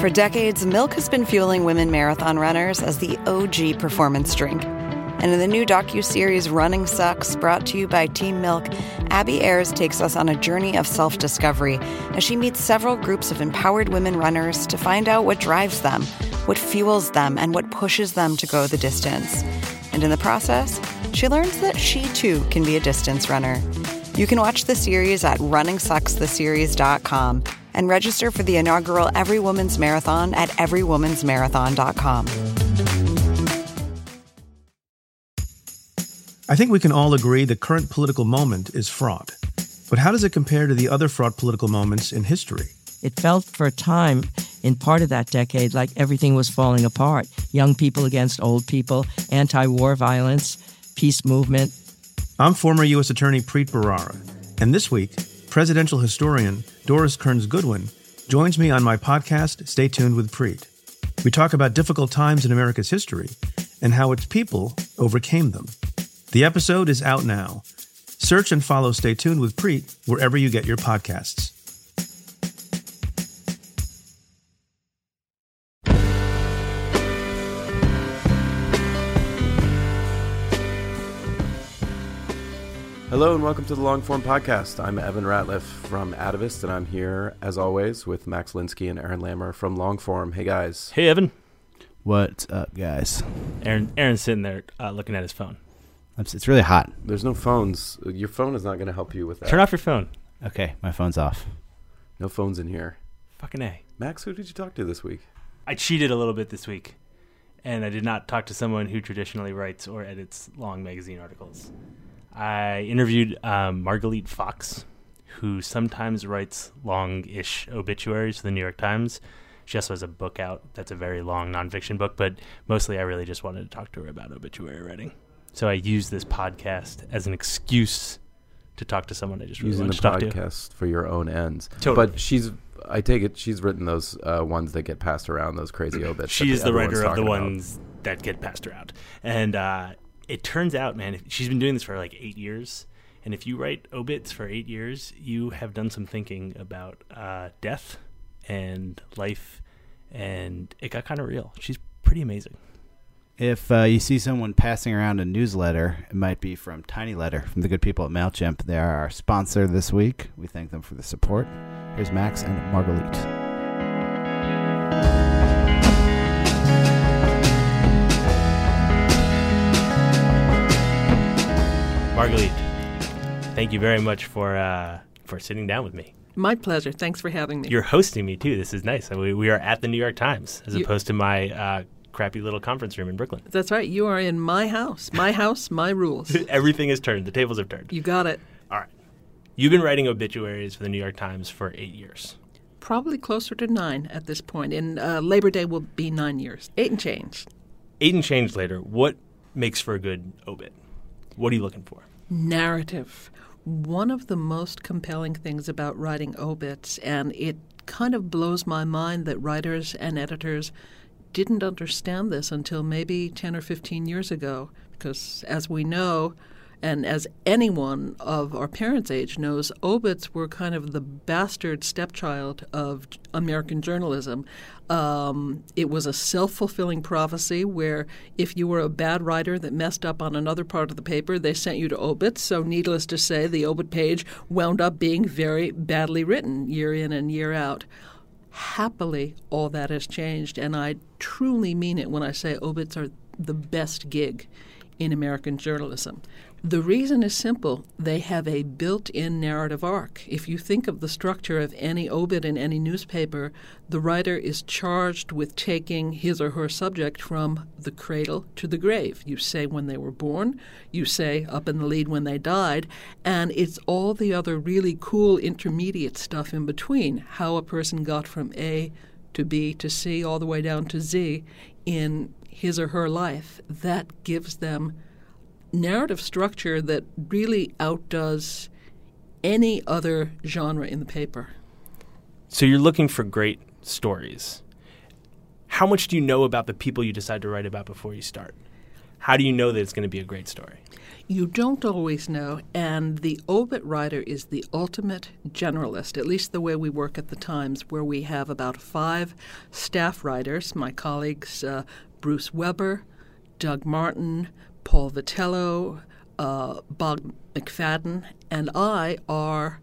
For decades, milk has been fueling women marathon runners as the OG performance drink. And in the new docuseries Running Sucks, brought to you by Team Milk, Abby Ayers takes us on a journey of self-discovery as she meets several groups of empowered women runners to find out what drives them, what fuels them, and what pushes them to go the distance. And in the process, she learns that she too can be a distance runner. You can watch the series at runningsuckstheseries.com and register for the inaugural Every Woman's Marathon at everywomansmarathon.com. I think we can all agree the current political moment is fraught. But how does it compare to the other fraught political moments in history? It felt for a time, in part of that decade, like everything was falling apart. Young people against old people, anti-war violence, peace movement. I'm former U.S. Attorney Preet Bharara, and this week, presidential historian Doris Kearns Goodwin joins me on my podcast, Stay Tuned with Preet. We talk about difficult times in America's history and how its people overcame them. The episode is out now. Search and follow Stay Tuned with Preet wherever you get your podcasts. Hello and welcome to the Longform Podcast. I'm Evan Ratliff from Atavist, and I'm here, as always, with Max Linsky and Aaron Lammer from Longform. Hey, guys. Hey, Evan. What's up, guys? Aaron's sitting there looking at his phone. It's really hot. There's no phones. Your phone is not going to help you with that. Turn off your phone. Okay, my phone's off. No phones in here. Fucking A. Max, who did you talk to this week? I cheated a little bit this week, and I did not talk to someone who traditionally writes or edits long magazine articles. I interviewed Margalit Fox, who sometimes writes long-ish obituaries for the New York Times. She also has a book out that's a very long nonfiction book, but mostly I really just wanted to talk to her about obituary writing. So I used this podcast as an excuse to talk to someone I just really wanted to talk to. Using the podcast for your own ends. Totally. But I take it she's written those ones that get passed around, those crazy obits. She is the writer of the ones that get passed around. And it turns out, man, she's been doing this for like 8 years. And if you write obits for 8 years, you have done some thinking about death and life. And it got kind of real. She's pretty amazing. If you see someone passing around a newsletter, it might be from Tiny Letter, from the good people at MailChimp. They are our sponsor this week. We thank them for the support. Here's Max and Margalit. Margalit, thank you very much for sitting down with me. My pleasure. Thanks for having me. You're hosting me, too. This is nice. We are at the New York Times, as opposed to my crappy little conference room in Brooklyn. That's right. You are in my house. My house, my rules. Everything is turned. The tables have turned. You got it. All right. You've been writing obituaries for the New York Times for 8 years. Probably closer to 9 at this point. And Labor Day will be 9 years. 8 and change. 8 and change later. What makes for a good obit? What are you looking for? Narrative. One of the most compelling things about writing obits, and it kind of blows my mind that writers and editors didn't understand this until maybe 10 or 15 years ago, because as we know, and as anyone of our parents' age knows, obits were kind of the bastard stepchild of American journalism. It was a self-fulfilling prophecy where if you were a bad writer that messed up on another part of the paper, they sent you to obits. So needless to say, the obit page wound up being very badly written year in and year out. Happily, all that has changed, and I truly mean it when I say obits are the best gig in American journalism. The reason is simple. They have a built-in narrative arc. If you think of the structure of any obit in any newspaper, the writer is charged with taking his or her subject from the cradle to the grave. You say when they were born, you say up in the lead when they died, and it's all the other really cool intermediate stuff in between, how a person got from A to B to C all the way down to Z in his or her life. That gives them narrative structure that really outdoes any other genre in the paper. So you're looking for great stories. How much do you know about the people you decide to write about before you start? How do you know that it's going to be a great story? You don't always know, and the obit writer is the ultimate generalist, at least the way we work at the Times, where we have about 5 staff writers, my colleagues Bruce Weber, Doug Martin, Paul Vitello, Bob McFadden, and I are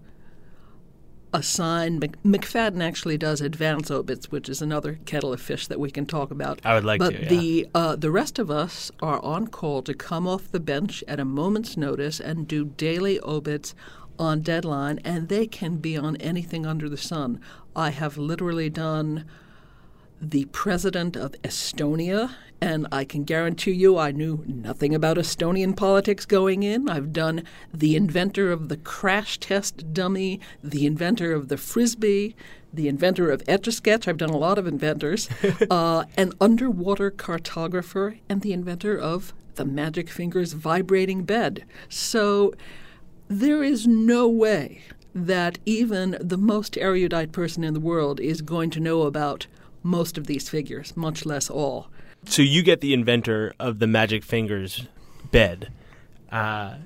assigned. McFadden actually does advance obits, which is another kettle of fish that we can talk about. I would like but to, yeah. The rest of us are on call to come off the bench at a moment's notice and do daily obits on deadline, and they can be on anything under the sun. I have literally done the president of Estonia, and I can guarantee you I knew nothing about Estonian politics going in. I've done the inventor of the crash test dummy, the inventor of the Frisbee, the inventor of Etch-a-Sketch. I've done a lot of inventors, an underwater cartographer, and the inventor of the Magic Fingers vibrating bed. So there is no way that even the most erudite person in the world is going to know about most of these figures, much less all. So you get the inventor of the Magic Fingers bed at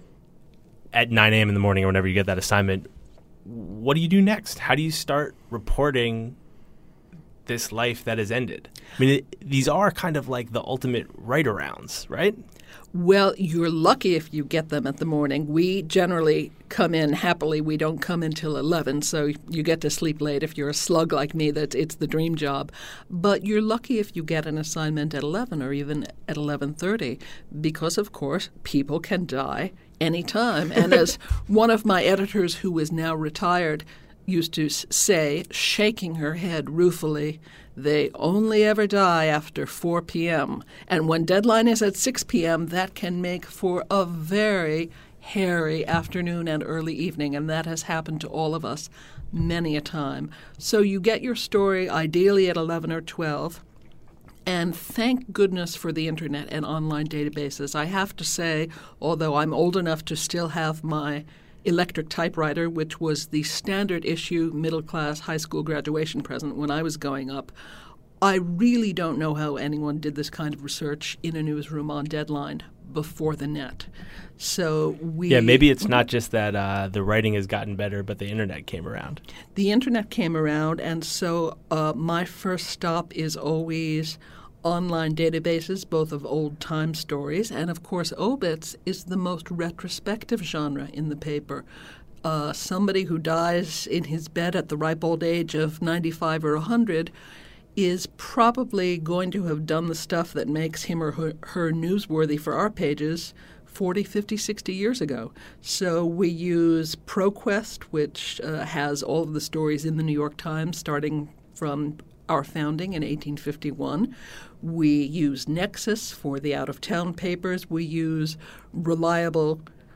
9 a.m. in the morning or whenever you get that assignment. What do you do next? How do you start reporting this life that has ended? I mean, these are kind of like the ultimate write-arounds, right? Well, you're lucky if you get them at the morning. We generally come in happily. We don't come in till 11, so you get to sleep late. If you're a slug like me, it's the dream job. But you're lucky if you get an assignment at 11 or even at 11:30 because, of course, people can die anytime. And as one of my editors who is now retired used to say, shaking her head ruefully, they only ever die after 4 p.m. And when deadline is at 6 p.m., that can make for a very hairy afternoon and early evening, and that has happened to all of us many a time. So you get your story ideally at 11 or 12, and thank goodness for the Internet and online databases. I have to say, although I'm old enough to still have my electric typewriter, which was the standard issue middle-class high school graduation present when I was going up, I really don't know how anyone did this kind of research in a newsroom on deadline before the net. So maybe it's not just that the writing has gotten better, but the Internet came around. The Internet came around, and so my first stop is always online databases, both of old-time stories, and of course obits is the most retrospective genre in the paper. Somebody who dies in his bed at the ripe old age of 95 or 100 is probably going to have done the stuff that makes him or her newsworthy for our pages 40, 50, 60 years ago. So we use ProQuest, which has all of the stories in the New York Times starting from our founding in 1851. We use Nexus for the out-of-town papers. We use reliable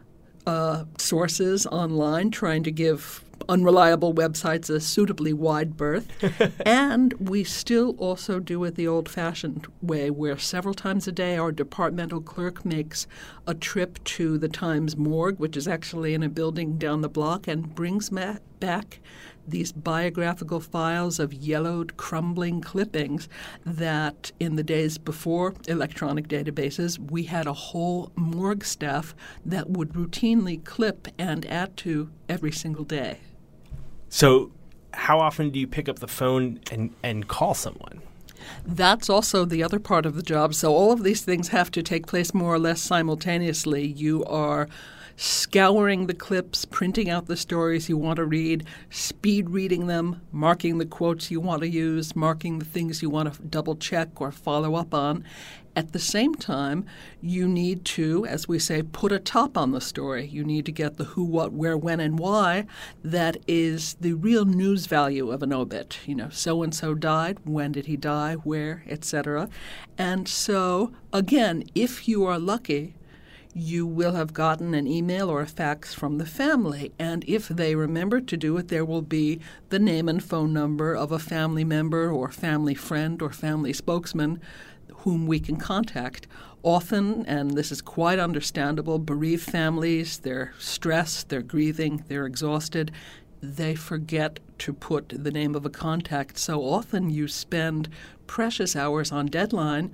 sources online, trying to give unreliable websites a suitably wide berth. And we still also do it the old-fashioned way, where several times a day our departmental clerk makes a trip to the Times morgue, which is actually in a building down the block, and brings back these biographical files of yellowed, crumbling clippings that in the days before electronic databases, we had a whole morgue staff that would routinely clip and add to every single day. So how often do you pick up the phone and call someone? That's also the other part of the job. So all of these things have to take place more or less simultaneously. You are scouring the clips, printing out the stories you want to read, speed reading them, marking the quotes you want to use, marking the things you want to double check or follow up on. At the same time, you need to, as we say, put a top on the story. You need to get the who, what, where, when, and why. That is the real news value of an obit. So-and-so died, when did he die, where, etc. And so, again, if you are lucky, you will have gotten an email or a fax from the family. And if they remember to do it, there will be the name and phone number of a family member or family friend or family spokesman whom we can contact. Often, and this is quite understandable, bereaved families, they're stressed, they're grieving, they're exhausted. They forget to put the name of a contact. So often you spend precious hours on deadline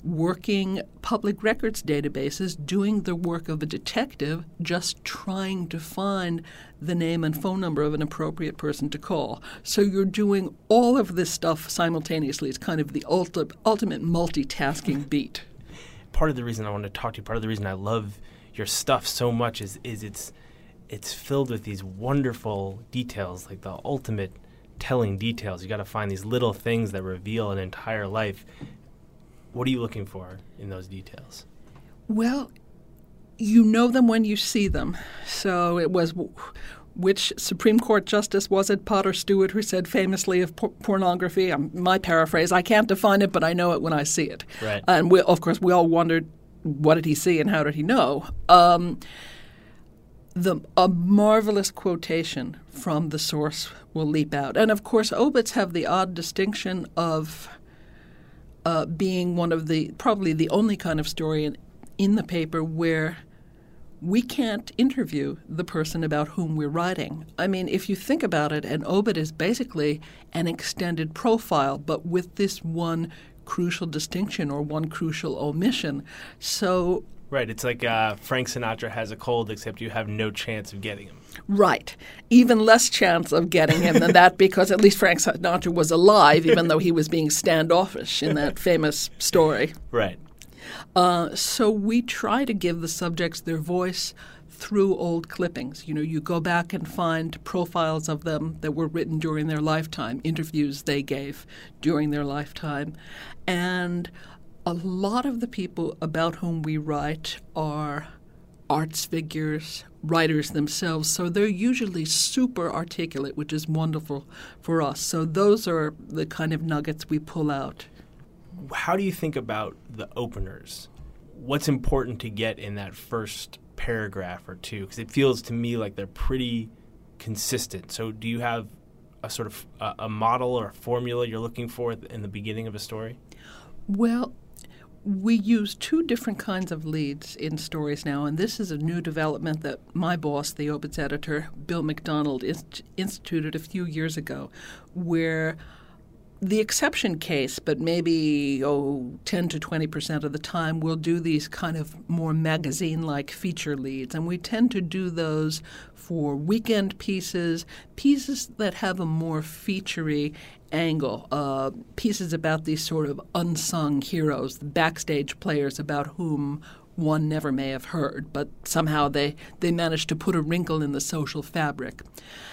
working public records databases, doing the work of a detective, just trying to find the name and phone number of an appropriate person to call. So you're doing all of this stuff simultaneously. It's kind of the ultimate multitasking beat. Part of the reason I want to talk to you, part of the reason I love your stuff so much is it's filled with these wonderful details, like the ultimate telling details. You got to find these little things that reveal an entire life. What are you looking for in those details? Well, you know them when you see them. So it was, which Supreme Court Justice was it, Potter Stewart, who said famously of pornography, my paraphrase, I can't define it, but I know it when I see it. Right. And of course, we all wondered, what did he see and how did he know? A marvelous quotation from the source will leap out. And of course, obits have the odd distinction of being one of probably the only kind of story in the paper where we can't interview the person about whom we're writing. I mean, if you think about it, an obit is basically an extended profile, but with this one crucial distinction or one crucial omission. So right, it's like Frank Sinatra has a cold, except you have no chance of getting him. Right. Even less chance of getting him than that, because at least Frank Sinatra was alive, even though he was being standoffish in that famous story. Right. So we try to give the subjects their voice through old clippings. You know, you go back and find profiles of them that were written during their lifetime, interviews they gave during their lifetime. And a lot of the people about whom we write are arts figures, writers themselves, so they're usually super articulate, which is wonderful for us. So those are the kind of nuggets we pull out. How do you think about the openers? What's important to get in that first paragraph or two? Because it feels to me like they're pretty consistent. So do you have a sort of a model or a formula you're looking for in the beginning of a story? Well, we use two different kinds of leads in stories now, and this is a new development that my boss, the obits editor, Bill McDonald, instituted a few years ago, where the exception case, but maybe 10 to 20% of the time, we'll do these kind of more magazine-like feature leads. And we tend to do those for weekend pieces that have a more feature-y angle, pieces about these sort of unsung heroes, backstage players about whom one never may have heard, but somehow they manage to put a wrinkle in the social fabric.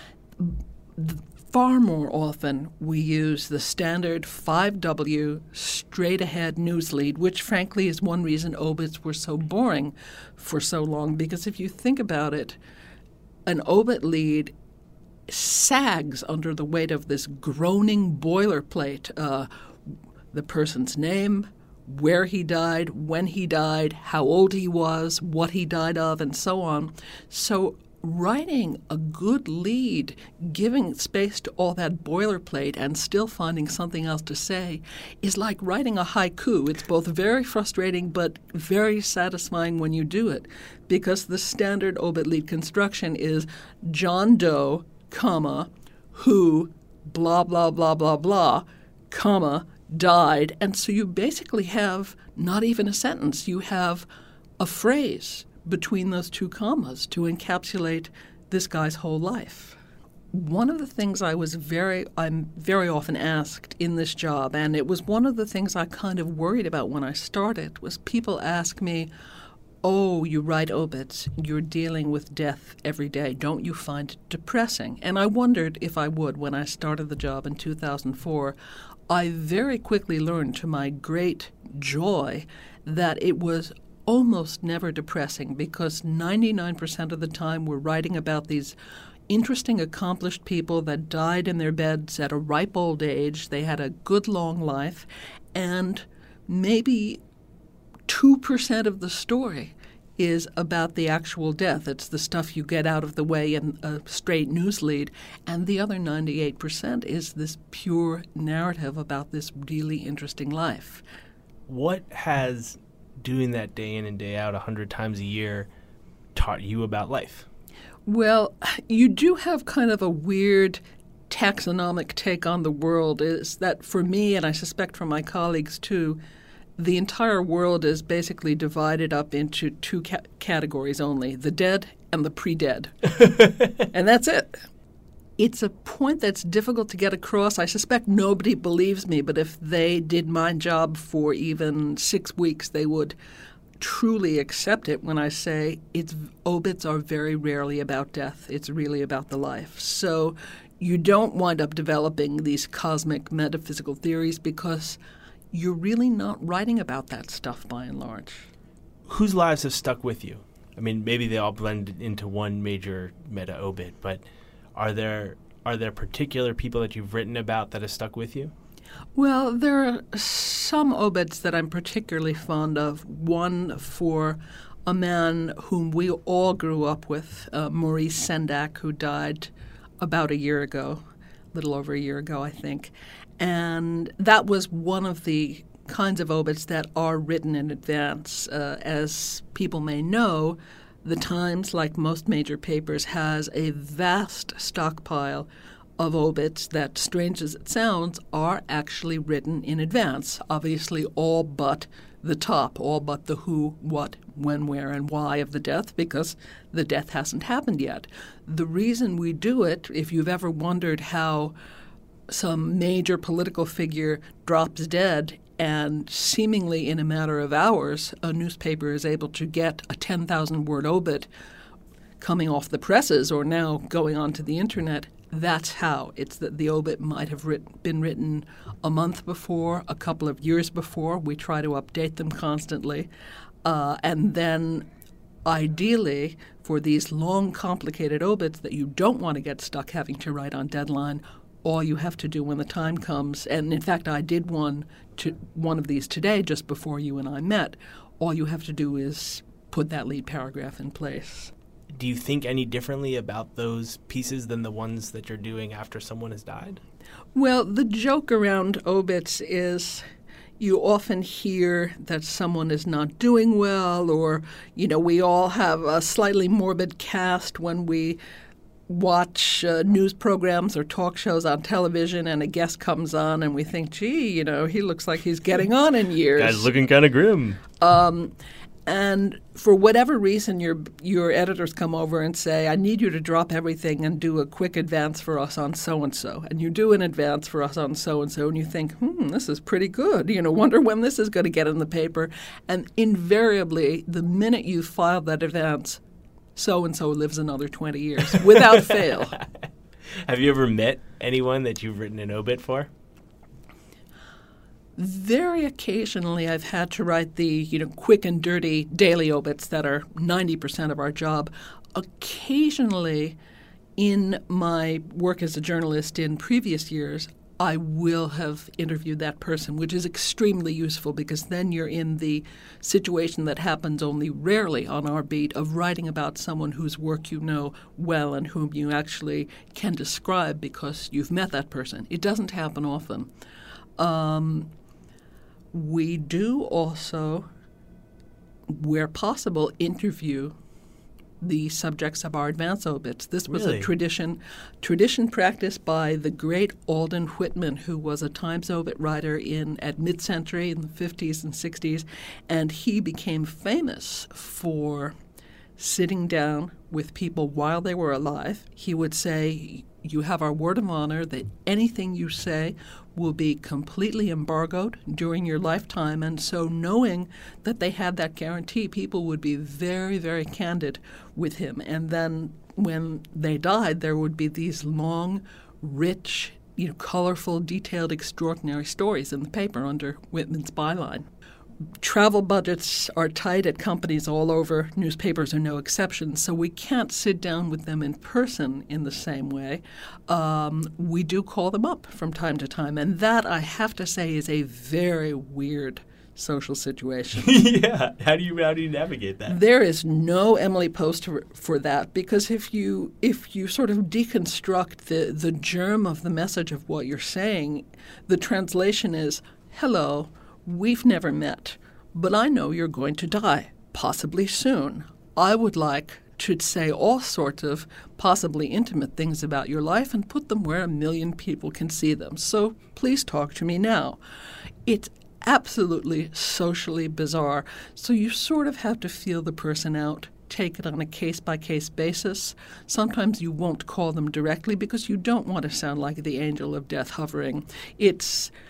Far more often, we use the standard 5W straight-ahead news lead, which frankly is one reason obits were so boring for so long, because if you think about it, an obit lead sags under the weight of this groaning boilerplate, the person's name, where he died, when he died, how old he was, what he died of, and so on. So writing a good lead, giving space to all that boilerplate and still finding something else to say is like writing a haiku. It's both very frustrating but very satisfying when you do it, because the standard obit lead construction is John Doe, comma, who, blah, blah, blah, blah, blah, comma, died. And so you basically have not even a sentence. You have a phrase between those two commas to encapsulate this guy's whole life. One of the things I'm very often asked in this job, and it was one of the things I kind of worried about when I started, was people ask me, oh, you write obits, you're dealing with death every day. Don't you find it depressing? And I wondered if I would when I started the job in 2004. I very quickly learned, to my great joy, that it was almost never depressing, because 99% of the time we're writing about these interesting, accomplished people that died in their beds at a ripe old age. They had a good long life, and maybe 2% of the story is about the actual death. It's the stuff you get out of the way in a straight news lead. And the other 98% is this pure narrative about this really interesting life. What has doing that day in and day out 100 times a year taught you about life? Well, you do have kind of a weird taxonomic take on the world. Is that for me, and I suspect for my colleagues too, the entire world is basically divided up into two categories only, the dead and the pre-dead. And that's it. It's a point that's difficult to get across. I suspect nobody believes me, but if they did my job for even 6 weeks, they would truly accept it when I say obits are very rarely about death. It's really about the life. So you don't wind up developing these cosmic metaphysical theories because you're really not writing about that stuff by and large. Whose lives have stuck with you? I mean, maybe they all blend into one major meta obit, but are there particular people that you've written about that have stuck with you? Well, there are some obits that I'm particularly fond of. One for a man whom we all grew up with, Maurice Sendak, who died about a little over a year ago, I think. And that was one of the kinds of obits that are written in advance. As people may know, the Times, like most major papers, has a vast stockpile of obits that, strange as it sounds, are actually written in advance. Obviously, all but the top, all but the who, what, when, where, and why of the death, because the death hasn't happened yet. The reason we do it, if you've ever wondered how some major political figure drops dead and seemingly in a matter of hours a newspaper is able to get a 10,000-word obit coming off the presses or now going onto the internet, that's how. It's that the obit might have been written a month before, a couple of years before. We try to update them constantly. And then ideally, for these long, complicated obits that you don't want to get stuck having to write on deadline, all you have to do when the time comes, and in fact I did one of these today just before you and I met, all you have to do is put that lead paragraph in place. Do you think any differently about those pieces than the ones that you're doing after someone has died? Well, the joke around obits is you often hear that someone is not doing well, or, we all have a slightly morbid cast when we watch news programs or talk shows on television and a guest comes on and we think, gee, he looks like he's getting on in years. Guy's looking kind of grim. And for whatever reason, your editors come over and say, I need you to drop everything and do a quick advance for us on so-and-so. And you do an advance for us on so-and-so, and you think, this is pretty good. Wonder when this is going to get in the paper. And invariably, the minute you file that advance, so-and-so lives another 20 years without fail. Have you ever met anyone that you've written an obit for? Very occasionally I've had to write the, quick and dirty daily obits that are 90% of our job. Occasionally in my work as a journalist in previous years, I will have interviewed that person, which is extremely useful because then you're in the situation that happens only rarely on our beat of writing about someone whose work you know well and whom you actually can describe because you've met that person. It doesn't happen often. We do also, where possible, interview the subjects of our advance obits. This was Really? a tradition practiced by the great Alden Whitman, who was a Times obit writer at mid-century in the 50s and 60s, and he became famous for sitting down with people while they were alive. He would say, you have our word of honor that anything you say will be completely embargoed during your lifetime. And so knowing that they had that guarantee, people would be very, very candid with him. And then when they died, there would be these long, rich, colorful, detailed, extraordinary stories in the paper under Whitman's byline. Travel budgets are tight at companies all over. Newspapers are no exception, so we can't sit down with them in person in the same way. We do call them up from time to time, and that, I have to say, is a very weird social situation. Yeah. How do you navigate that? There is no Emily Post for that, because if you sort of deconstruct the germ of the message of what you're saying, the translation is, hello, we've never met, but I know you're going to die, possibly soon. I would like to say all sorts of possibly intimate things about your life and put them where 1 million people can see them. So please talk to me now. It's absolutely socially bizarre. So you sort of have to feel the person out, take it on a case-by-case basis. Sometimes you won't call them directly because you don't want to sound like the angel of death hovering. It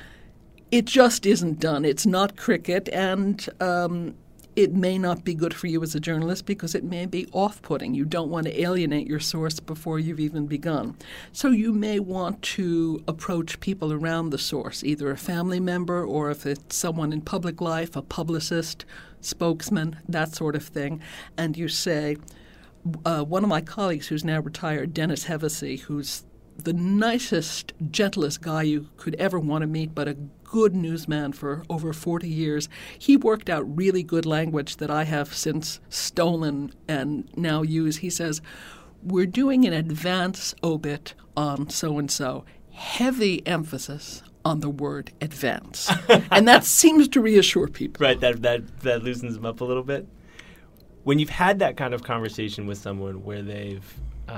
just isn't done. It's not cricket, and it may not be good for you as a journalist because it may be off-putting. You don't want to alienate your source before you've even begun. So you may want to approach people around the source, either a family member or if it's someone in public life, a publicist, spokesman, that sort of thing. And you say, one of my colleagues who's now retired, Dennis Hevesy, who's the nicest, gentlest guy you could ever want to meet, but a good newsman for over 40 years. He worked out really good language that I have since stolen and now use. He says, we're doing an advance obit on so-and-so. Heavy emphasis on the word advance. And that seems to reassure people. Right, that loosens them up a little bit. When you've had that kind of conversation with someone where they've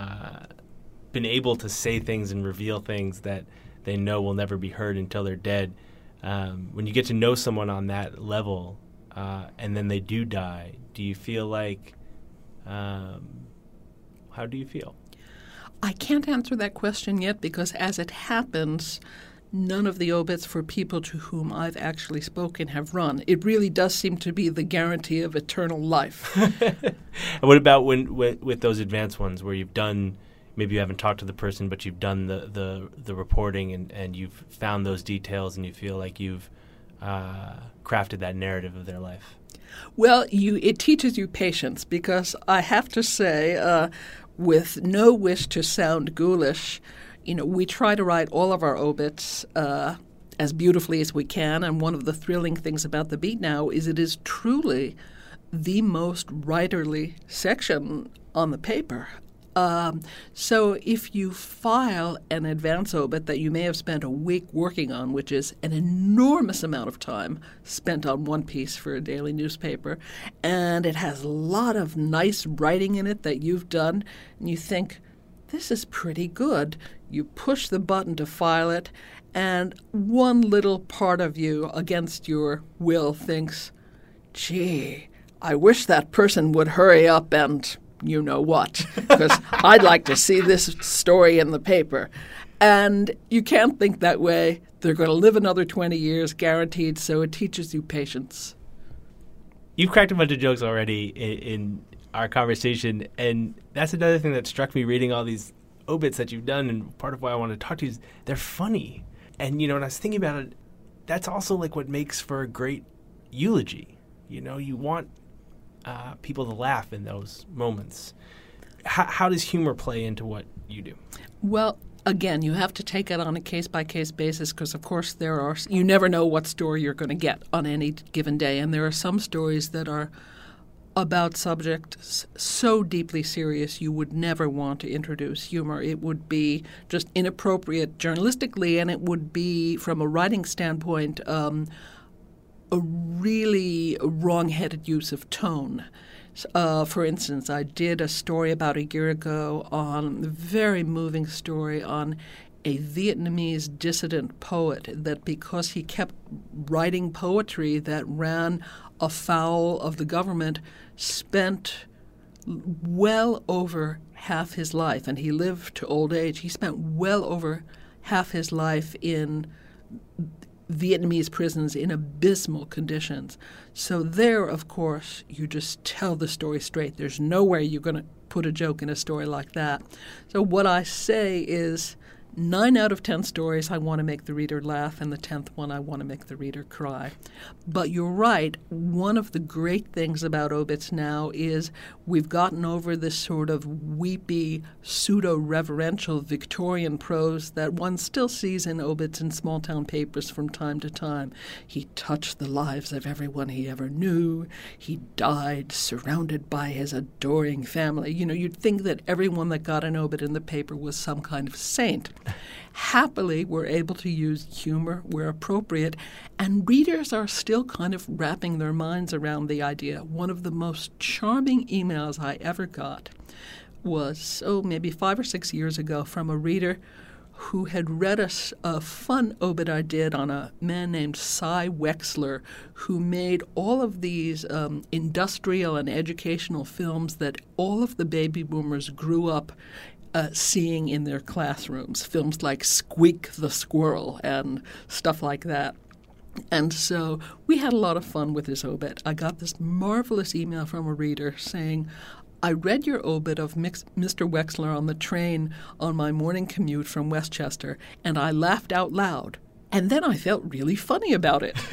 been able to say things and reveal things that they know will never be heard until they're dead, when you get to know someone on that level and then they do die, do you feel like, how do you feel? I can't answer that question yet because as it happens, none of the obits for people to whom I've actually spoken have run. It really does seem to be the guarantee of eternal life. And what about with those advanced ones where you've done, maybe you haven't talked to the person, but you've done the reporting and you've found those details and you feel like you've crafted that narrative of their life? Well, it teaches you patience because I have to say, with no wish to sound ghoulish, we try to write all of our obits as beautifully as we can, and one of the thrilling things about the Beat now is it is truly the most writerly section on the paper. So if you file an advance obit that you may have spent a week working on, which is an enormous amount of time spent on one piece for a daily newspaper, and it has a lot of nice writing in it that you've done, and you think, this is pretty good. You push the button to file it, and one little part of you, against your will, thinks, gee, I wish that person would hurry up and you know what, because I'd like to see this story in the paper. And you can't think that way. They're going to live another 20 years, guaranteed, so it teaches you patience. You've cracked a bunch of jokes already in our conversation, and that's another thing that struck me reading all these obits that you've done, and part of why I want to talk to you is they're funny. And, when I was thinking about it, that's also like what makes for a great eulogy. You want people to laugh in those moments. How does humor play into what you do? Well, again, you have to take it on a case-by-case basis because, of course, you never know what story you're going to get on any given day. And there are some stories that are about subjects so deeply serious you would never want to introduce humor. It would be just inappropriate journalistically, and it would be, from a writing standpoint, a really wrong-headed use of tone. For instance, I did a story about a year ago a very moving story on a Vietnamese dissident poet that because he kept writing poetry that ran afoul of the government, spent well over half his life, and he lived to old age, he spent well over half his life in Vietnamese prisons in abysmal conditions. So there, of course, you just tell the story straight. There's no way you're going to put a joke in a story like that. So what I say is 9 out of 10 stories I want to make the reader laugh, and the 10th one I want to make the reader cry. But you're right, one of the great things about obits now is we've gotten over this sort of weepy, pseudo-reverential Victorian prose that one still sees in obits in small-town papers from time to time. He touched the lives of everyone he ever knew. He died surrounded by his adoring family. You'd think that everyone that got an obit in the paper was some kind of saint. Happily, we're able to use humor where appropriate, and readers are still kind of wrapping their minds around the idea. One of the most charming emails I ever got was, maybe 5 or 6 years ago from a reader who had read a fun obit I did on a man named Cy Wexler, who made all of these industrial and educational films that all of the baby boomers grew up seeing in their classrooms, films like Squeak the Squirrel and stuff like that. And so we had a lot of fun with this obit. I got this marvelous email from a reader saying, I read your obit of Mr. Wexler on the train on my morning commute from Westchester, and I laughed out loud. And then I felt really funny about it.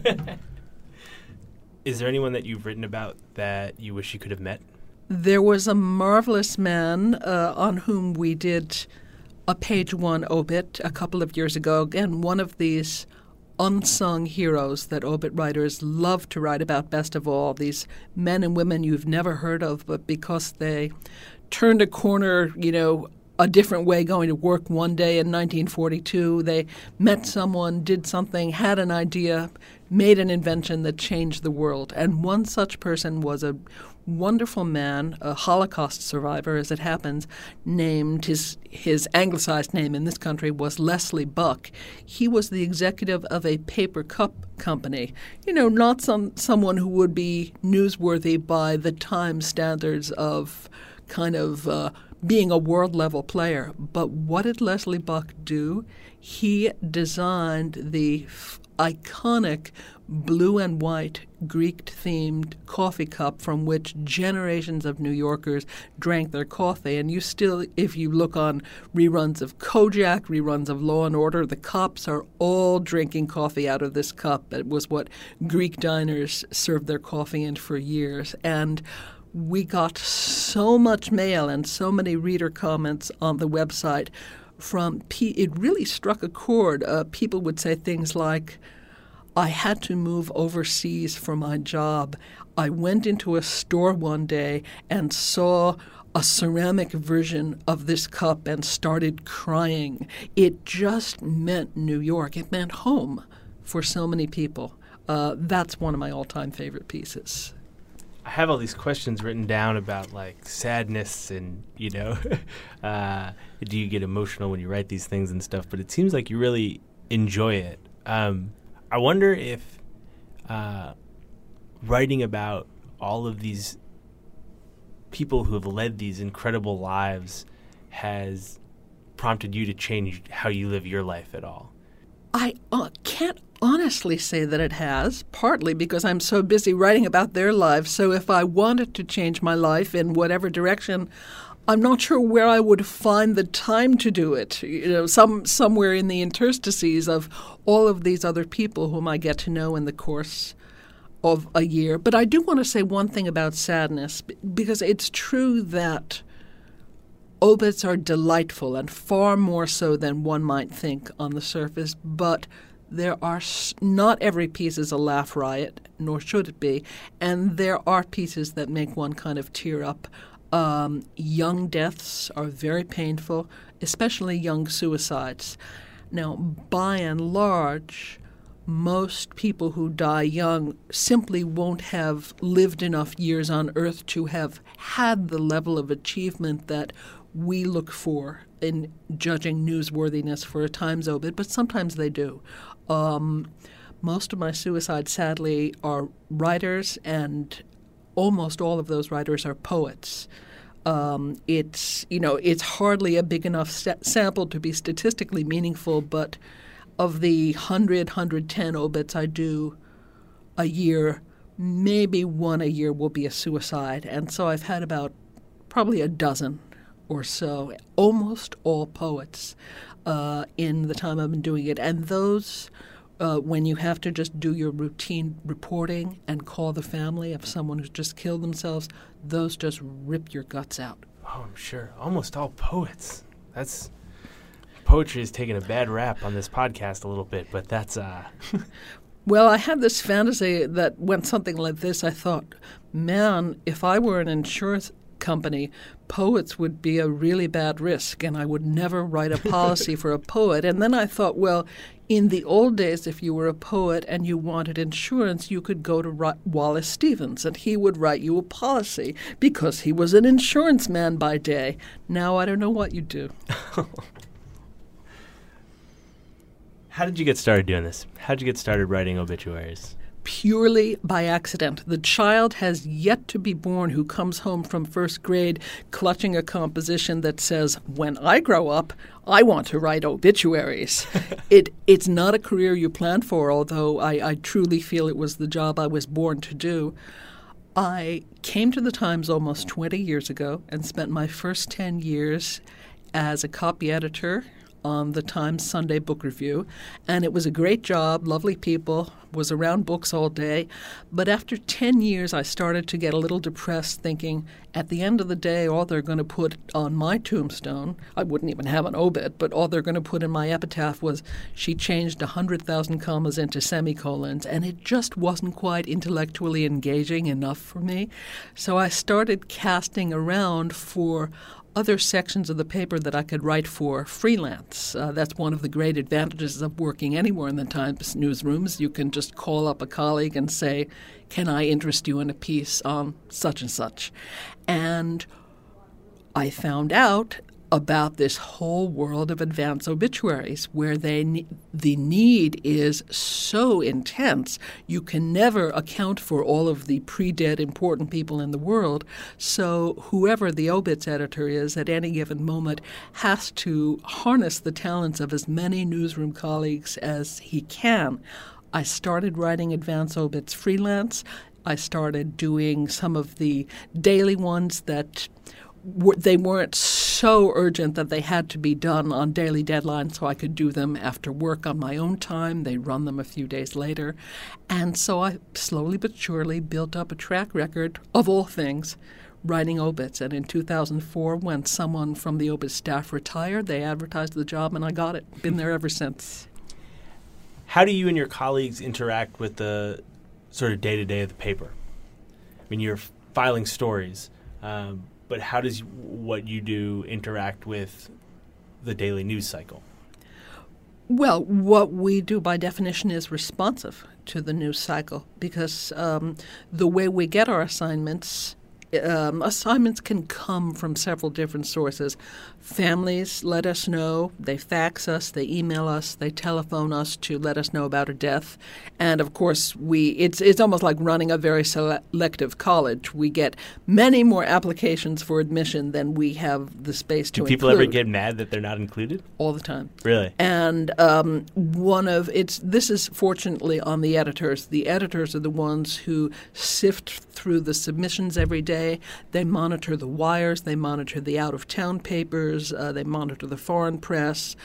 Is there anyone that you've written about that you wish you could have met? There was a marvelous man on whom we did a page one obit a couple of years ago. Again, one of these unsung heroes that obit writers love to write about best of all, these men and women you've never heard of, but because they turned a corner, a different way going to work one day in 1942, they met someone, did something, had an idea, made an invention that changed the world. And one such person was a wonderful man, a Holocaust survivor, as it happens, named his anglicized name in this country was Leslie Buck. He was the executive of a paper cup company. Not someone who would be newsworthy by the time standards of kind of being a world-level player. But what did Leslie Buck do? He designed the iconic blue and white Greek-themed coffee cup from which generations of New Yorkers drank their coffee. And you still, if you look on reruns of Kojak, reruns of Law and Order, the cops are all drinking coffee out of this cup. It was what Greek diners served their coffee in for years. And we got so much mail and so many reader comments on the website from it really struck a chord. People would say things like, I had to move overseas for my job. I went into a store one day and saw a ceramic version of this cup and started crying. It just meant New York. It meant home for so many people. That's one of my all-time favorite pieces. I have all these questions written down about like sadness and, do you get emotional when you write these things and stuff? But it seems like you really enjoy it. I wonder if writing about all of these people who have led these incredible lives has prompted you to change how you live your life at all. I can't honestly say that it has, partly because I'm so busy writing about their lives. So if I wanted to change my life in whatever direction, I'm not sure where I would find the time to do it. Somewhere in the interstices of all of these other people whom I get to know in the course of a year. But I do want to say one thing about sadness, because it's true that obits are delightful and far more so than one might think on the surface, but there are not every piece is a laugh riot, nor should it be, and there are pieces that make one kind of tear up. Young deaths are very painful, especially young suicides. Now, by and large, most people who die young simply won't have lived enough years on Earth to have had the level of achievement that we look for in judging newsworthiness for a Times obit, but sometimes they do. Most of my suicides, sadly, are writers, and almost all of those writers are poets. It's hardly a big enough sample to be statistically meaningful, but of the 110 obits I do a year, maybe one a year will be a suicide. And so I've had about probably a dozen or so, almost all poets, in the time I've been doing it. And those, when you have to just do your routine reporting and call the family of someone who's just killed themselves, those just rip your guts out. Oh, I'm sure. Almost all poets. Poetry is taking a bad rap on this podcast a little bit, but that's... Well, I had this fantasy that went something like this. I thought, man, if I were an insurance company, poets would be a really bad risk, and I would never write a policy for a poet. And then I thought, well, in the old days, if you were a poet and you wanted insurance, you could go to Wallace Stevens, and he would write you a policy because he was an insurance man by day. Now I don't know what you do. How did you get started doing this? How did you get started writing obituaries? Purely by accident. The child has yet to be born who comes home from first grade clutching a composition that says, when I grow up, I want to write obituaries. It's not a career you plan for, although I truly feel it was the job I was born to do. I came to the Times almost 20 years ago and spent my first 10 years as a copy editor on the Times Sunday Book Review, and it was a great job, lovely people, was around books all day. But after 10 years, I started to get a little depressed, thinking, at the end of the day, all they're going to put on my tombstone, I wouldn't even have an obit, but all they're going to put in my epitaph was, she changed 100,000 commas into semicolons, and it just wasn't quite intellectually engaging enough for me. So I started casting around for other sections of the paper that I could write for freelance. That's one of the great advantages of working anywhere in the Times newsrooms. You can just call up a colleague and say, can I interest you in a piece on such and such? And I found out about this whole world of advance obituaries where the need is so intense. You can never account for all of the pre-dead important people in the world. So whoever the obits editor is at any given moment has to harness the talents of as many newsroom colleagues as he can. I started writing advance obits freelance. I started doing some of the daily ones that they weren't so urgent that they had to be done on daily deadlines, so I could do them after work on my own time. They'd run them a few days later. And so I slowly but surely built up a track record, of all things, writing obits. And in 2004, when someone from the obit staff retired, they advertised the job, and I got it. Been there ever since. How do you and your colleagues interact with the sort of day-to-day of the paper? I mean, you're filing stories, but how does what you do interact with the daily news cycle? Well, what we do by definition is responsive to the news cycle because the way we get our assignments can come from several different sources. Families let us know. They fax us. They email us. They telephone us to let us know about a death. And, of course, it's almost like running a very selective college. We get many more applications for admission than we have the space to include. Do people ever get mad that they're not included? All the time. Really? And this is fortunately on the editors. The editors are the ones who sift through the submissions every day. They monitor the wires. They monitor the out-of-town papers. They monitor the foreign press.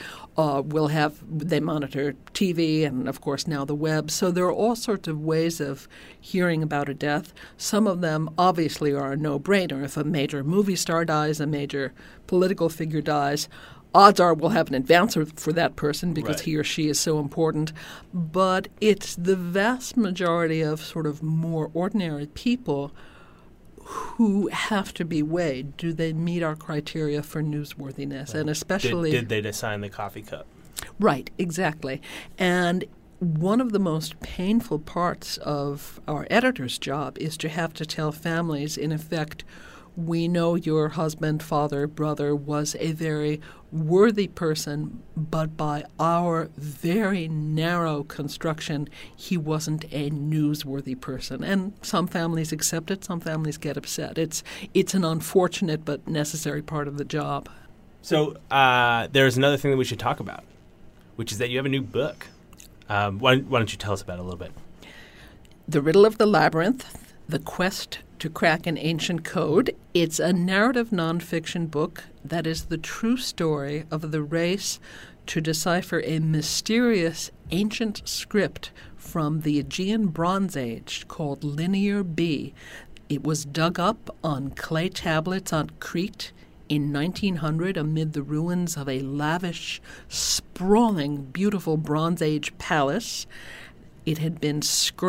They monitor TV and, of course, now the web. So there are all sorts of ways of hearing about a death. Some of them obviously are a no-brainer. If a major movie star dies, a major political figure dies, odds are we'll have an advancer for that person because right. He or she is so important. But it's the vast majority of sort of more ordinary people who have to be weighed. Do they meet our criteria for newsworthiness? Right. And especially... Did they assign the coffee cup? Right, exactly. And one of the most painful parts of our editor's job is to have to tell families, in effect, we know your husband, father, brother was a very worthy person, but by our very narrow construction, he wasn't a newsworthy person. And some families accept it, some families get upset. It's an unfortunate but necessary part of the job. So there's another thing that we should talk about, which is that you have a new book. Why don't you tell us about it a little bit? The Riddle of the Labyrinth, The Quest to Crack an Ancient Code. It's a narrative nonfiction book that is the true story of the race to decipher a mysterious ancient script from the Aegean Bronze Age called Linear B. It was dug up on clay tablets on Crete in 1900 amid the ruins of a lavish, sprawling, beautiful Bronze Age palace. It had been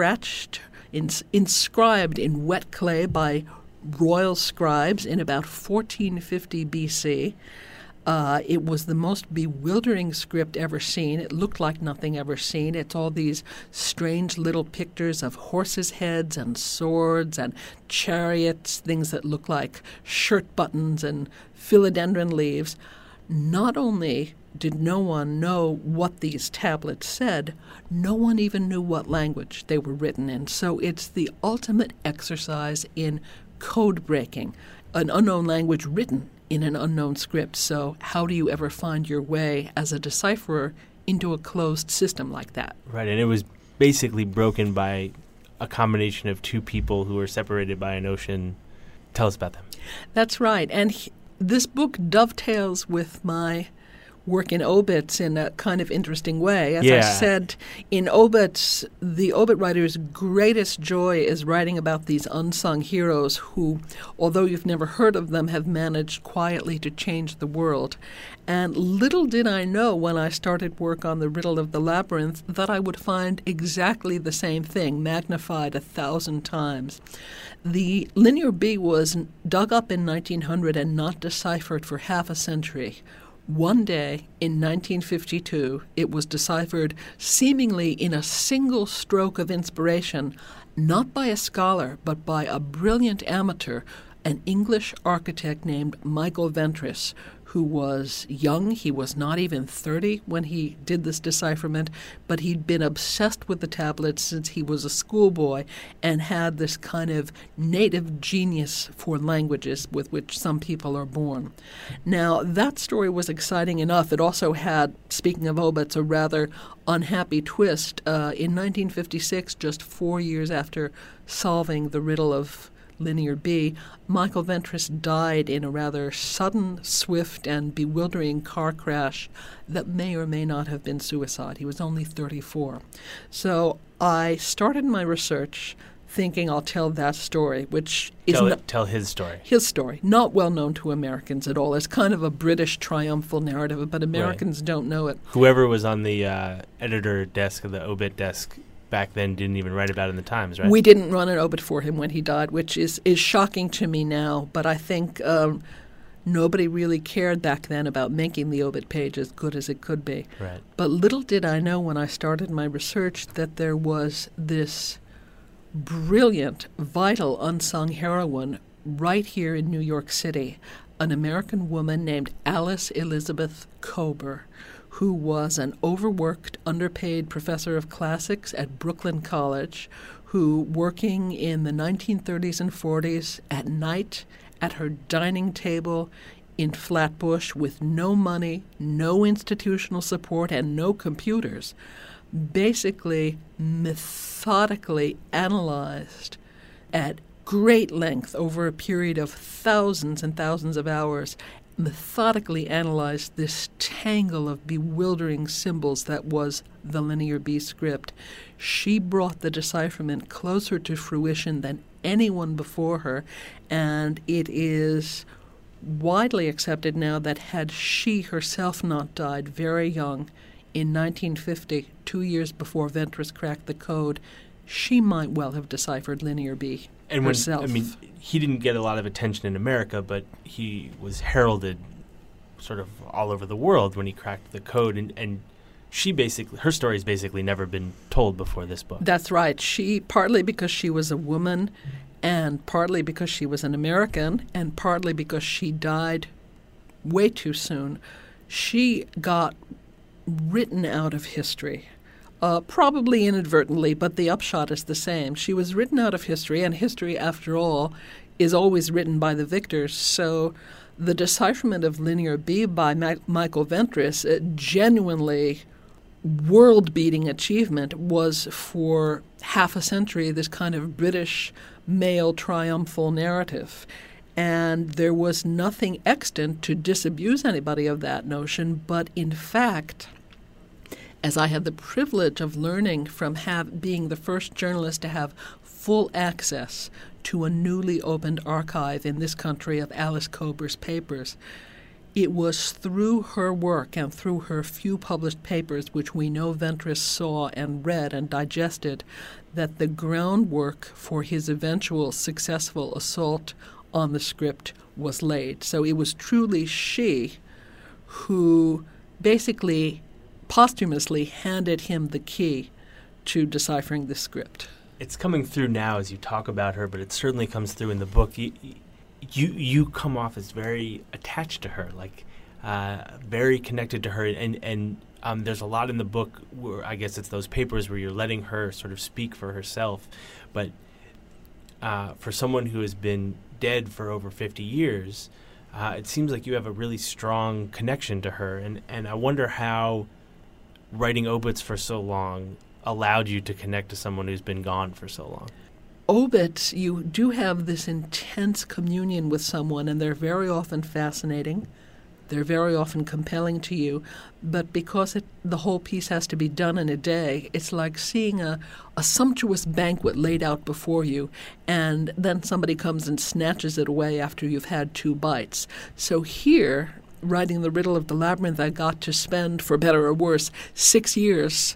inscribed in wet clay by royal scribes in about 1450 BC. It was the most bewildering script ever seen. It looked like nothing ever seen. It's all these strange little pictures of horses' heads and swords and chariots, things that look like shirt buttons and philodendron leaves. Not only did no one know what these tablets said, no one even knew what language they were written in. So it's the ultimate exercise in code breaking, an unknown language written in an unknown script. So how do you ever find your way as a decipherer into a closed system like that? Right, and it was basically broken by a combination of two people who were separated by an ocean. Tell us about them. That's right. And this book dovetails with my work in obits in a kind of interesting way. As I said, in obits, the obit writer's greatest joy is writing about these unsung heroes who, although you've never heard of them, have managed quietly to change the world. And little did I know when I started work on The Riddle of the Labyrinth that I would find exactly the same thing, magnified 1,000 times. The Linear B was dug up in 1900 and not deciphered for half a century. One day in 1952, it was deciphered seemingly in a single stroke of inspiration, not by a scholar, but by a brilliant amateur, an English architect named Michael Ventris, who was young. He was not even 30 when he did this decipherment, but he'd been obsessed with the tablets since he was a schoolboy and had this kind of native genius for languages with which some people are born. Now, that story was exciting enough. It also had, speaking of obits, a rather unhappy twist. In 1956, just 4 years after solving the riddle of Linear B, Michael Ventris died in a rather sudden, swift, and bewildering car crash that may or may not have been suicide. He was only 34. So I started my research thinking I'll tell that story, which is tell his story. His story, not well known to Americans at all. It's kind of a British triumphal narrative, but Americans don't know it. Whoever was on the editor desk of the obit desk back then didn't even write about it in the Times, right? We didn't run an obit for him when he died, which is shocking to me now, but I think nobody really cared back then about making the obit page as good as it could be. Right. But little did I know when I started my research that there was this brilliant, vital, unsung heroine right here in New York City, an American woman named Alice Elizabeth Kober, who was an overworked, underpaid professor of classics at Brooklyn College, who, working in the 1930s and 40s at night at her dining table in Flatbush with no money, no institutional support, and no computers, basically methodically analyzed at great length over a period of thousands and thousands of hours, methodically analyzed this tangle of bewildering symbols that was the Linear B script. She brought the decipherment closer to fruition than anyone before her, and it is widely accepted now that had she herself not died very young in 1950, 2 years before Ventris cracked the code, she might well have deciphered Linear B herself. He didn't get a lot of attention in America, but he was heralded sort of all over the world when he cracked the code, and her story has basically never been told before this book. That's right. She, partly because she was a woman, and partly because she was an American, and partly because she died way too soon, she got written out of history. Probably inadvertently, but the upshot is the same. She was written out of history, and history, after all, is always written by the victors. So the decipherment of Linear B by Michael Ventris, a genuinely world-beating achievement, was for half a century this kind of British male triumphal narrative. And there was nothing extant to disabuse anybody of that notion, but in fact, as I had the privilege of learning from being the first journalist to have full access to a newly opened archive in this country of Alice Kober's papers, it was through her work and through her few published papers, which we know Ventris saw and read and digested, that the groundwork for his eventual successful assault on the script was laid. So it was truly she who basically posthumously handed him the key to deciphering the script. It's coming through now as you talk about her, but it certainly comes through in the book. You come off as very attached to her. Like, very connected to her, and there's a lot in the book where I guess it's those papers where you're letting her sort of speak for herself. But for someone who has been dead for over 50 years, it seems like you have a really strong connection to her. And I wonder how writing obits for so long allowed you to connect to someone who's been gone for so long. Obits, you do have this intense communion with someone, and they're very often fascinating. They're very often compelling to you, but because the whole piece has to be done in a day, it's like seeing a sumptuous banquet laid out before you, and then somebody comes and snatches it away after you've had 2 bites. So here, writing The Riddle of the Labyrinth, I got to spend, for better or worse, 6 years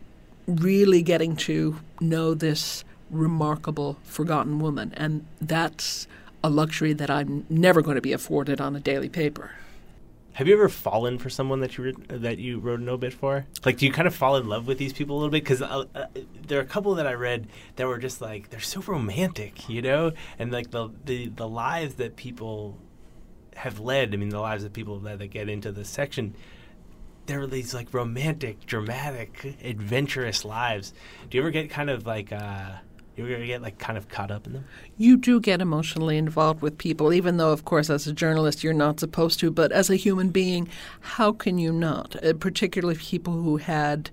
really getting to know this remarkable, forgotten woman, and that's a luxury that I'm never going to be afforded on a daily paper. Have you ever fallen for someone that you wrote an obit for? Like, do you kind of fall in love with these people a little bit? Because there are a couple that I read that were just like, they're so romantic, you know? And like the lives that people have led, I mean, the lives of people that get into this section, there are these like romantic, dramatic, adventurous lives. Do you ever get kind of like... you ever get kind of caught up in them? You do get emotionally involved with people, even though, of course, as a journalist, you're not supposed to. But as a human being, how can you not? Particularly people who had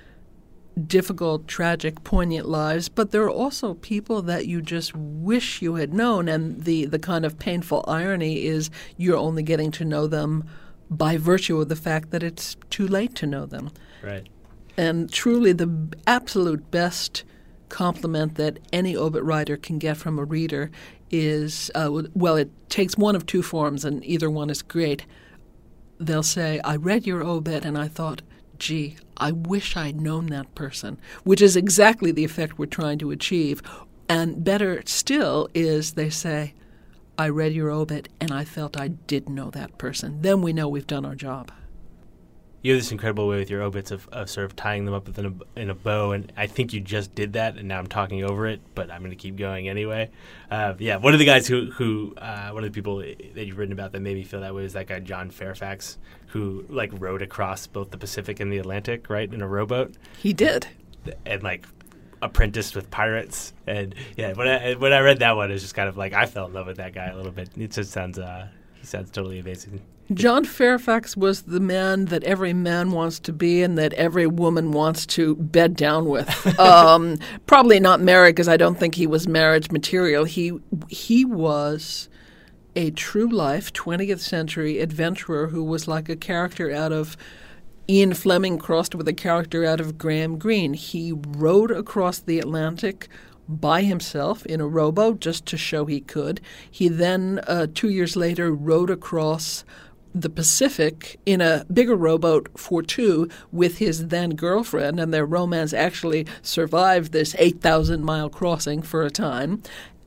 difficult, tragic, poignant lives. But there are also people that you just wish you had known. And the kind of painful irony is you're only getting to know them by virtue of the fact that it's too late to know them. Right. And truly the absolute best compliment that any obit writer can get from a reader is, it takes one of 2 forms, and either one is great. They'll say, I read your obit and I thought, gee, I wish I'd known that person, which is exactly the effect we're trying to achieve. And better still is they say, I read your obit and I felt I did know that person. Then we know we've done our job. You have this incredible way with your obits of sort of tying them up in a bow, and I think you just did that, and now I'm talking over it, but I'm going to keep going anyway. One of the guys one of the people that you've written about that made me feel that way was that guy John Fairfax, who like rowed across both the Pacific and the Atlantic, right, in a rowboat. He did, and like apprenticed with pirates, and yeah, when I read that one, it was just kind of like I fell in love with that guy a little bit. It just sounds he sounds totally amazing. John Fairfax was the man that every man wants to be and that every woman wants to bed down with. Probably not married, because I don't think he was marriage material. He was a true-life 20th century adventurer who was like a character out of Ian Fleming crossed with a character out of Graham Greene. He rowed across the Atlantic by himself in a rowboat just to show he could. He then, 2 years later, rowed across the Pacific in a bigger rowboat for 2 with his then girlfriend, and their romance actually survived this 8,000-mile crossing for a time.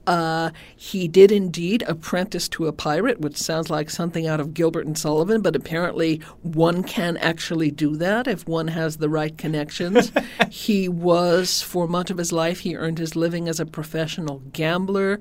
He did indeed apprentice to a pirate, which sounds like something out of Gilbert and Sullivan, but apparently one can actually do that if one has the right connections. He was, for much of his life, he earned his living as a professional gambler.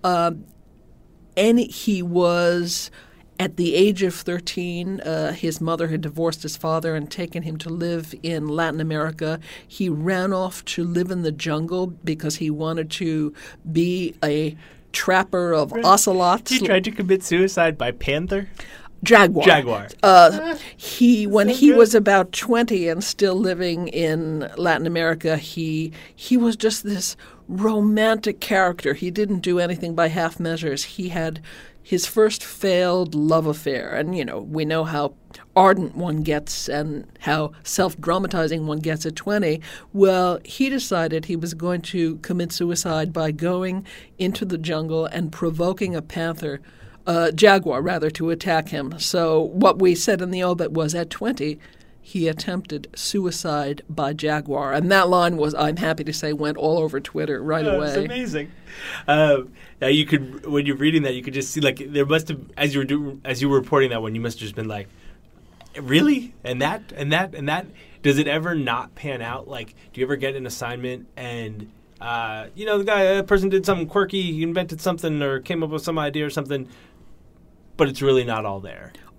He was... At the age of 13, his mother had divorced his father and taken him to live in Latin America. He ran off to live in the jungle because he wanted to be a trapper of ocelots. He tried to commit suicide by panther? Jaguar. When he was about 20 and still living in Latin America, he was just this romantic character. He didn't do anything by half measures. He had his first failed love affair. And, we know how ardent one gets and how self-dramatizing one gets at 20. Well, he decided he was going to commit suicide by going into the jungle and provoking a jaguar, to attack him. So what we said in the obit was at 20, he attempted suicide by jaguar. And that line was, I'm happy to say, went all over Twitter right away. It's amazing. Now you could, when you're reading that, you could just see, like, there must have, as you were reporting that one, you must have just been like, really? And that? Does it ever not pan out? Like, do you ever get an assignment and, the person did something quirky, he invented something or came up with some idea or something, but it's really not all there?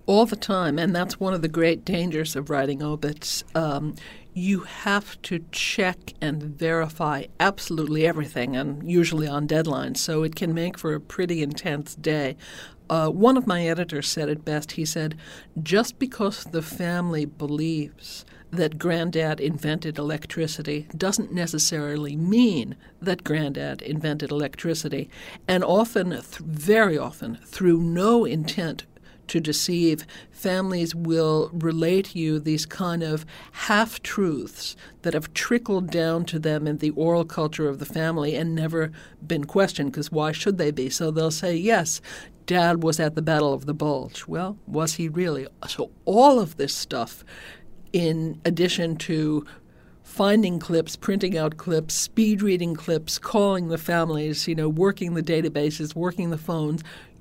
All the time, and that's one of the great dangers of writing obits. You have to check and verify absolutely everything, and usually on deadline, so it can make for a pretty intense day. One of my editors said it best. He said, just because the family believes that Granddad invented electricity doesn't necessarily mean that Granddad invented electricity. And often, very often, through no intent to deceive, families will relate to you these kind of half-truths that have trickled down to them in the oral culture of the family and never been questioned, because why should they be? So they'll say, yes, Dad was at the Battle of the Bulge. Well, was he really? So all of this stuff, in addition to finding clips, printing out clips, speed reading clips, calling the families, working the databases, working the phones,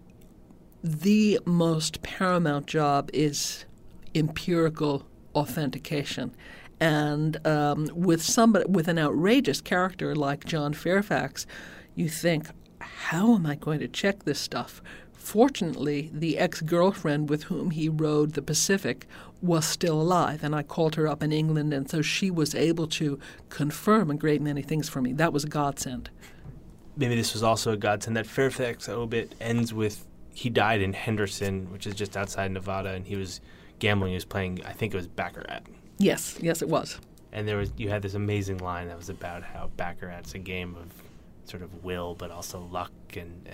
the most paramount job is empirical authentication. And with an outrageous character like John Fairfax, you think, how am I going to check this stuff? Fortunately, the ex-girlfriend with whom he rode the Pacific was still alive, and I called her up in England, and so she was able to confirm a great many things for me. That was a godsend. Maybe this was also a godsend. That Fairfax obit ends with, he died in Henderson, which is just outside Nevada, and he was gambling. He was playing, I think it was Baccarat. Yes, it was. And you had this amazing line that was about how Baccarat's a game of sort of will, but also luck, and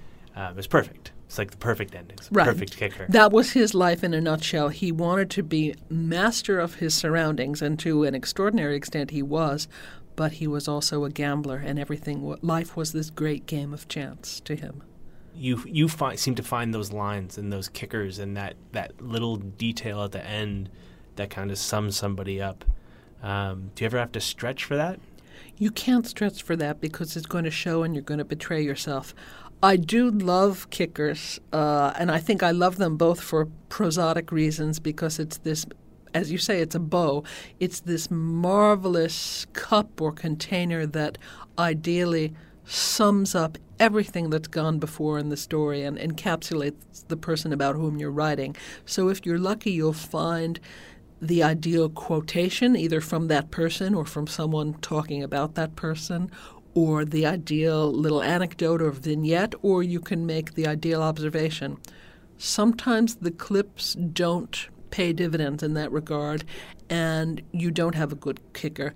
it was perfect. It's like the perfect endings, right. Perfect kicker. That was his life in a nutshell. He wanted to be master of his surroundings, and to an extraordinary extent he was, but he was also a gambler, and life was this great game of chance to him. You seem to find those lines and those kickers and that little detail at the end that kind of sums somebody up. Do you ever have to stretch for that? You can't stretch for that because it's going to show and you're going to betray yourself. I do love kickers, and I think I love them both for prosodic reasons, because it's this, as you say, it's a bow. It's this marvelous cup or container that ideally sums up everything that's gone before in the story and encapsulates the person about whom you're writing. So if you're lucky, you'll find the ideal quotation, either from that person or from someone talking about that person, or the ideal little anecdote or vignette, or you can make the ideal observation. Sometimes the clips don't pay dividends in that regard, and you don't have a good kicker.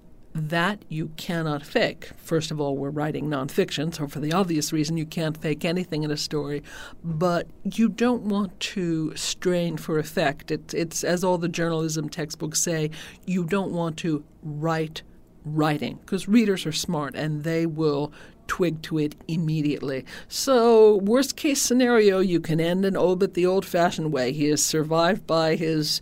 That you cannot fake. First of all, we're writing nonfiction, so for the obvious reason you can't fake anything in a story. But you don't want to strain for effect. It's as all the journalism textbooks say, you don't want to write writing, because readers are smart and they will twig to it immediately. So worst case scenario, you can end an obit the old-fashioned way. He is survived by his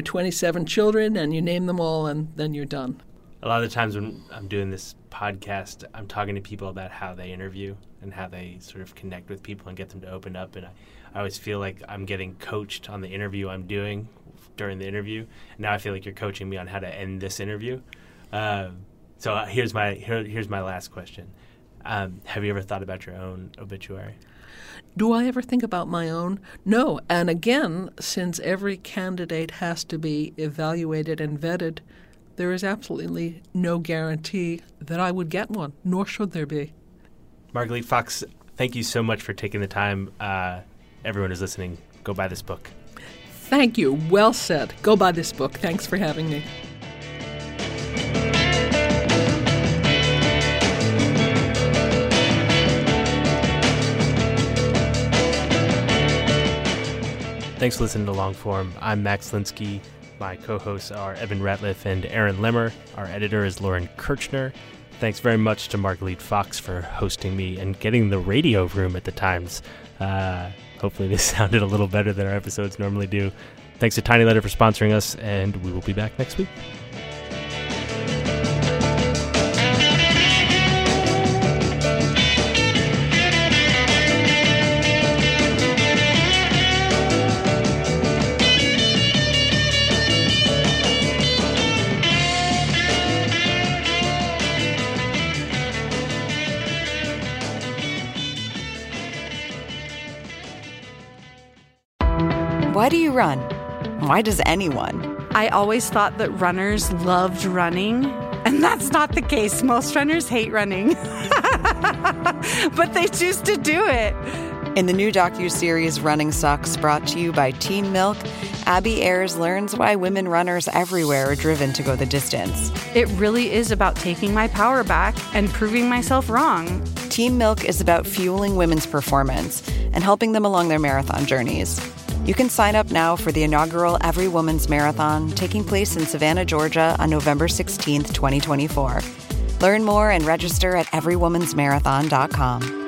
27 children, and you name them all, and then you're done. A lot of the times when I'm doing this podcast, I'm talking to people about how they interview and how they sort of connect with people and get them to open up. And I always feel like I'm getting coached on the interview I'm doing during the interview. And now I feel like you're coaching me on how to end this interview. So here's my last question. Have you ever thought about your own obituary? Do I ever think about my own? No. And again, since every candidate has to be evaluated and vetted, there is absolutely no guarantee that I would get one, nor should there be. Margalit Fox, thank you so much for taking the time. Everyone who's listening, go buy this book. Thank you. Well said. Go buy this book. Thanks for having me. Thanks for listening to Longform. I'm Max Linsky. My co-hosts are Evan Ratliff and Aaron Lemmer. Our editor is Lauren Kirchner. Thanks very much to Margalit Fox for hosting me and getting the radio room at the Times. Hopefully this sounded a little better than our episodes normally do. Thanks to Tiny Letter for sponsoring us, and we will be back next week. Why do you run? Why does anyone? I always thought that runners loved running, and that's not the case. Most runners hate running, but they choose to do it. In the new docuseries Running Sucks, brought to you by Team Milk, Abby Ayers learns why women runners everywhere are driven to go the distance. It really is about taking my power back and proving myself wrong. Team Milk is about fueling women's performance and helping them along their marathon journeys. You can sign up now for the inaugural Every Woman's Marathon taking place in Savannah, Georgia on November 16th, 2024. Learn more and register at everywomansmarathon.com.